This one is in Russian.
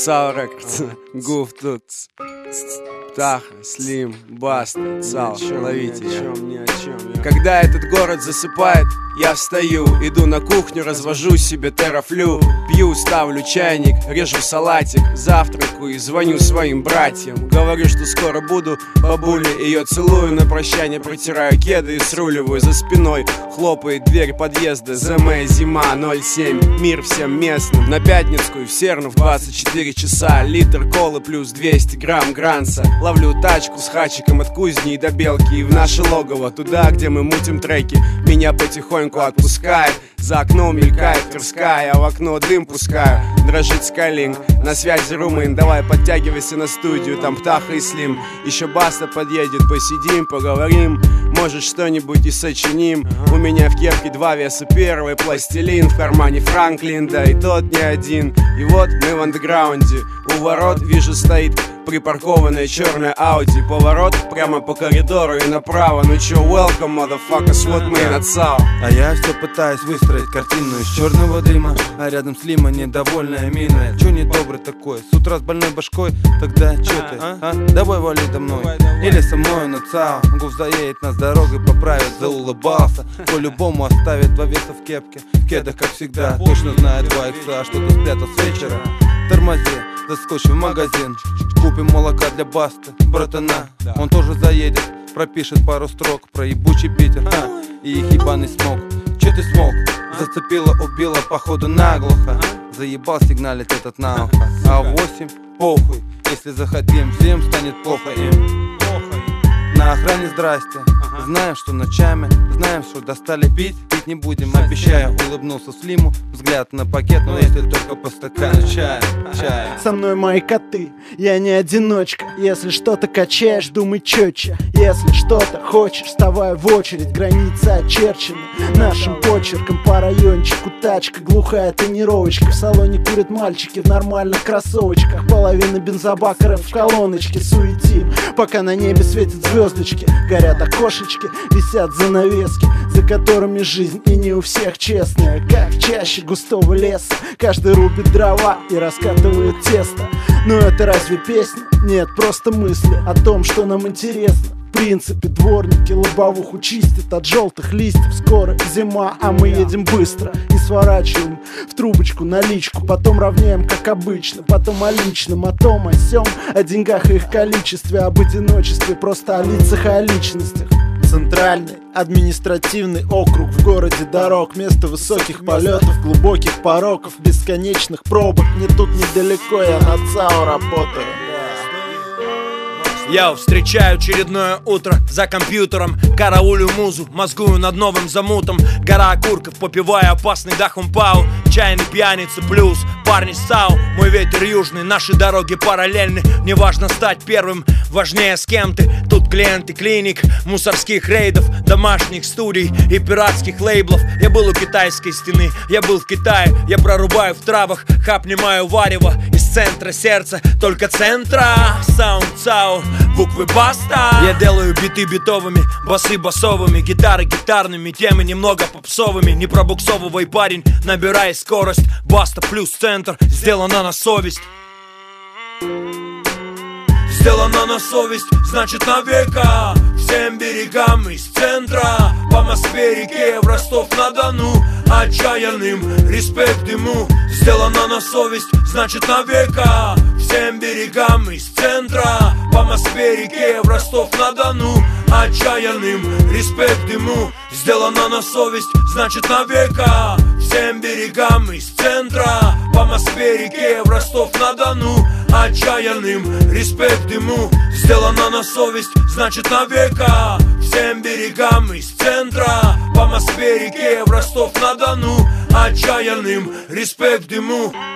Цал Рекордс, Гуф тут, Птаха, Слим, Баста, Цал, ловите я. Когда этот город засыпает, я встаю, иду на кухню, развожу себе терафлю. Пью, ставлю чайник, режу салатик, завтракаю и звоню своим братьям. Говорю, что скоро буду, бабуле ее целую, на прощание протираю кеды и сруливаю. За спиной хлопает дверь подъезда, ЗМ, зима, 07, мир всем местным. На Пятницкую, в Серну в 24 часа, литр колы плюс 200 грамм гранца. Ловлю тачку с хачиком от кузни до Белки и в наше логово, туда, где мы мутим треки. Меня потихоньку отпускает, за окном мелькает Тверская, а в окно дым пускаю. Дрожит Skylink, на связи Румын, давай подтягивайся на студию, там Птаха и Слим. Еще Баста подъедет, посидим, поговорим, может что-нибудь и сочиним. У меня в кепке 2 веса, первый пластилин, в кармане Франклин, да и тот не один. И вот мы в андеграунде, у ворот вижу стоит припаркованная черная Ауди. Поворот прямо по коридору и направо. Ну чё, welcome, motherfuckers, вот мы и нацал. А я все пытаюсь выстроить картину из черного дыма, а рядом с Лима недовольная мина. Чё недобрый такой, с утра с больной башкой? Тогда чё ты, а? Давай вали до мной, или со мной, но цао. Гуф заедет нас дорогой, поправит, заулыбался. По-любому оставит 2 веса в кепке, в кедах, как всегда. Точно знает 2 икса, что-то спрятал с вечера. Тормози, заскочи в магазин, купим молока для Басты, братана. Он тоже заедет, пропишет пару строк про ебучий Питер, и их ебаный смог. Че ты смог? Зацепила, убила, походу наглухо. Заебал сигналить этот на ухо. А 8 похуй, если захотим, всем станет плохо им. На охране здрасте, знаем, что ночами, знаем, что достали пить не будем, обещаю, улыбнулся Слиму. Взгляд на пакет, но если только по стакану чая. Со мной мои коты, я не одиночка. Если что-то качаешь, думай четче. Если что-то хочешь, вставай в очередь. Границы очерчены нашим почерком. По райончику тачка, глухая тонировочка. В салоне курят мальчики в нормальных кроссовочках. Половина бензобака рэп в колоночке. Суетим, пока на небе светят звездочки. Горят окошечки, висят занавески, за которыми жизнь и не у всех честная. Как чаще густого леса, каждый рубит дрова и раскатывает тесто. Но это разве песня? Нет, просто мысли о том, что нам интересно. В принципе, дворники лобовуху чистят от желтых листьев. Скоро зима, а мы едем быстро и сворачиваем в трубочку наличку. Потом равняем, как обычно, потом о личном, о том, о сём, о деньгах и их количестве, об одиночестве, просто о лицах и о личностях. Центральный административный округ, в городе дорог, место высоких полетов, глубоких пороков, бесконечных пробок. Мне тут недалеко, я на ЦАО работаю. Я встречаю очередное утро за компьютером, караулю музу, мозгую над новым замутом. Гора окурков, попивая опасный дахумпау. Чайный пьяница плюс парни САУ. Мой ветер южный, наши дороги параллельны. Не важно стать первым, важнее с кем ты. Тут клиенты клиник, мусорских рейдов, домашних студий и пиратских лейблов. Я был у китайской стены, я был в Китае. Я прорубаю в травах, хапнимаю варево. Из центра сердца, только центра. Саунд ЦАО, буквы Баста. Я делаю биты битовыми, басы басовыми, гитары гитарными, темы немного попсовыми. Не пробуксовывай, парень, набирай скорость. Баста плюс центр, сделано на совесть. Сделано на совесть, значит на века. Всем берегам из центра, по Москве, реке, в Ростов-на-Дону. Отчаянным респект ему. Сделано на совесть, значит на века. Всем берегам из центра, по Москве, реке, в Ростов-на-Дону. Отчаянным респект ему. Сделано на совесть, значит на века. Всем берегам из центра, по Москве, реке, в Ростов-на-Дону. Отчаянным респект ему. Сделано на совесть, значит на века. Всем берегам из центра, по Москве, реке, в Ростов-на-Дону. Отчаянным респект ему.